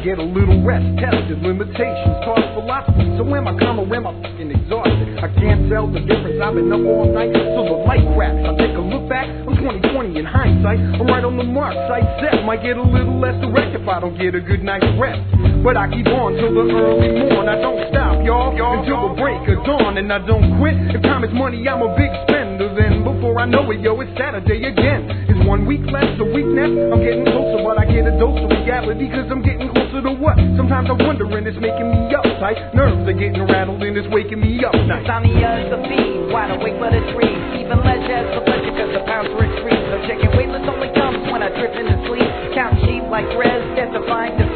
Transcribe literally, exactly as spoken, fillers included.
get a little rest. Tested limitations, taught philosophy. So am I calm or am I fucking exhausted? I can't tell the difference. I've been up all night, so the light cracks. I take a look back, I'm twenty twenty in hindsight. I'm right on the mark, sight set. Might get a little less direct if I don't get a good night's rest. But I keep on till the early morn. I don't stop, y'all, y'all until the break of dawn. And I don't quit. If time is money, I'm a big spender. Then before I know it, yo, it's Saturday again. It's one week left, a weakness. I'm getting closer, but I get a dose of reality, cause I'm getting closer to what? Sometimes I'm wondering, it's making me uptight. Nerves are getting rattled and it's waking me up night. Insomnia is the fiend, wide awake for the dream. Even leisure is for pleasure, cause the pounds were extreme. So checking weightless only comes when I drift into sleep. Count sheep like Rez, death defying the